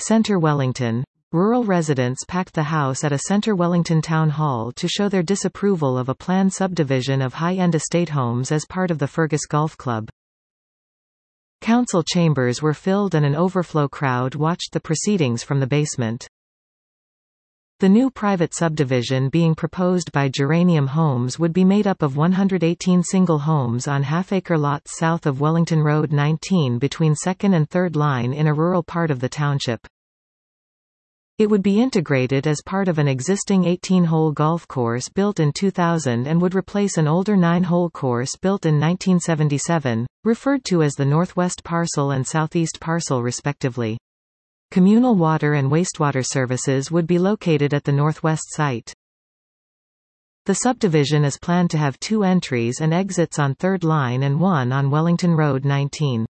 Centre Wellington. Rural residents packed the House at a Centre Wellington town hall to show their disapproval of a planned subdivision of high-end estate homes as part of the Fergus Golf Club. Council chambers were filled and an overflow crowd watched the proceedings from the basement. The new private subdivision being proposed by Geranium Homes would be made up of 118 single homes on half-acre lots south of Wellington Road 19 between 2nd and 3rd Line in a rural part of the township. It would be integrated as part of an existing 18-hole golf course built in 2000 and would replace an older 9-hole course built in 1977, referred to as the Northwest Parcel and Southeast Parcel respectively. Communal water and wastewater services would be located at the northwest site. The subdivision is planned to have 2 entries and exits on 3rd Line and 1 on Wellington Road 19.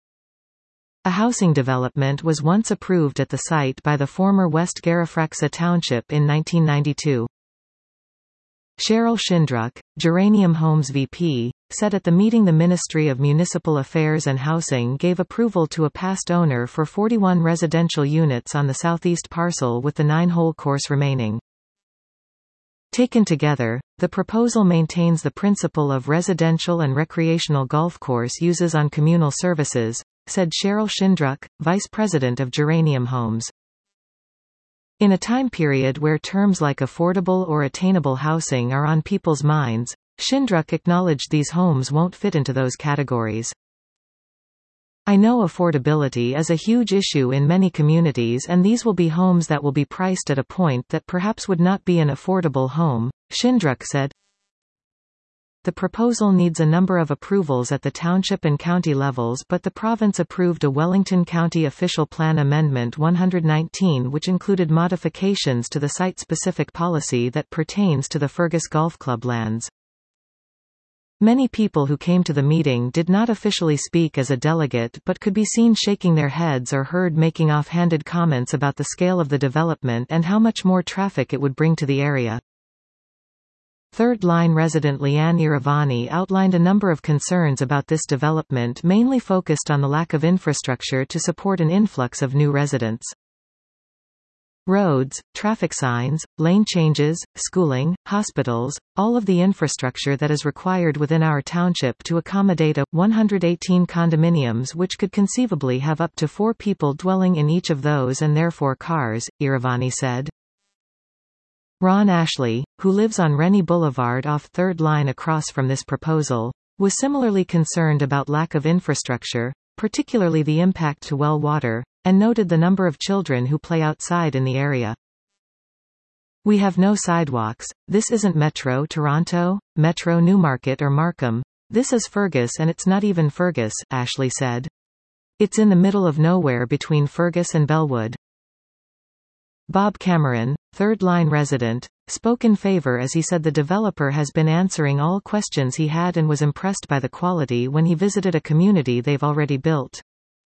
A housing development was once approved at the site by the former West Garifraxa Township in 1992. Cheryl Schindruck, Geranium Homes VP, said at the meeting the Ministry of Municipal Affairs and Housing gave approval to a past owner for 41 residential units on the southeast parcel with the 9-hole course remaining. Taken together, the proposal maintains the principle of residential and recreational golf course uses on communal services, said Cheryl Schindruck, Vice President of Geranium Homes. In a time period where terms like affordable or attainable housing are on people's minds, Schindruck acknowledged these homes won't fit into those categories. I know affordability is a huge issue in many communities and these will be homes that will be priced at a point that perhaps would not be an affordable home, Schindruck said. The proposal needs a number of approvals at the township and county levels, but the province approved a Wellington County Official Plan Amendment 119 which included modifications to the site-specific policy that pertains to the Fergus Golf Club lands. Many people who came to the meeting did not officially speak as a delegate but could be seen shaking their heads or heard making off-handed comments about the scale of the development and how much more traffic it would bring to the area. 3rd Line resident Leanne Iravani outlined a number of concerns about this development, mainly focused on the lack of infrastructure to support an influx of new residents. Roads, traffic signs, lane changes, schooling, hospitals, all of the infrastructure that is required within our township to accommodate 118 condominiums which could conceivably have up to 4 people dwelling in each of those and therefore cars, Iravani said. Ron Ashley, who lives on Rennie Boulevard off 3rd Line across from this proposal, was similarly concerned about lack of infrastructure, particularly the impact to well water, and noted the number of children who play outside in the area. We have no sidewalks, this isn't Metro Toronto, Metro Newmarket or Markham, this is Fergus and it's not even Fergus, Ashley said. It's in the middle of nowhere between Fergus and Bellwood. Bob Cameron, 3rd Line resident, spoke in favor as he said the developer has been answering all questions he had and was impressed by the quality when he visited a community they've already built.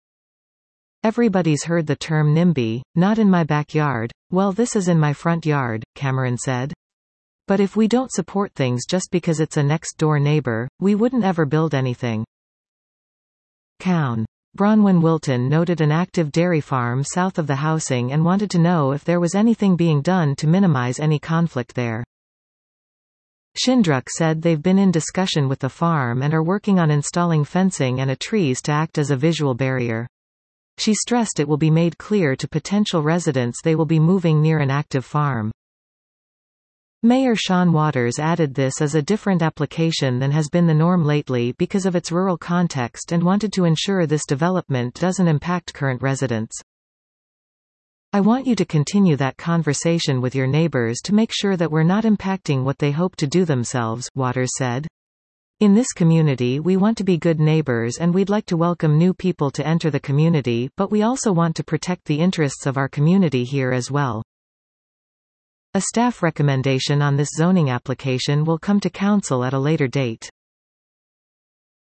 Everybody's heard the term NIMBY, not in my backyard, well this is in my front yard, Cameron said. But if we don't support things just because it's a next-door neighbor, we wouldn't ever build anything. Cown. Bronwyn Wilton noted an active dairy farm south of the housing and wanted to know if there was anything being done to minimize any conflict there. Schindruck said they've been in discussion with the farm and are working on installing fencing and trees to act as a visual barrier. She stressed it will be made clear to potential residents they will be moving near an active farm. Mayor Sean Waters added this is a different application than has been the norm lately because of its rural context and wanted to ensure this development doesn't impact current residents. I want you to continue that conversation with your neighbors to make sure that we're not impacting what they hope to do themselves, Waters said. In this community we want to be good neighbors and we'd like to welcome new people to enter the community, but we also want to protect the interests of our community here as well. A staff recommendation on this zoning application will come to council at a later date.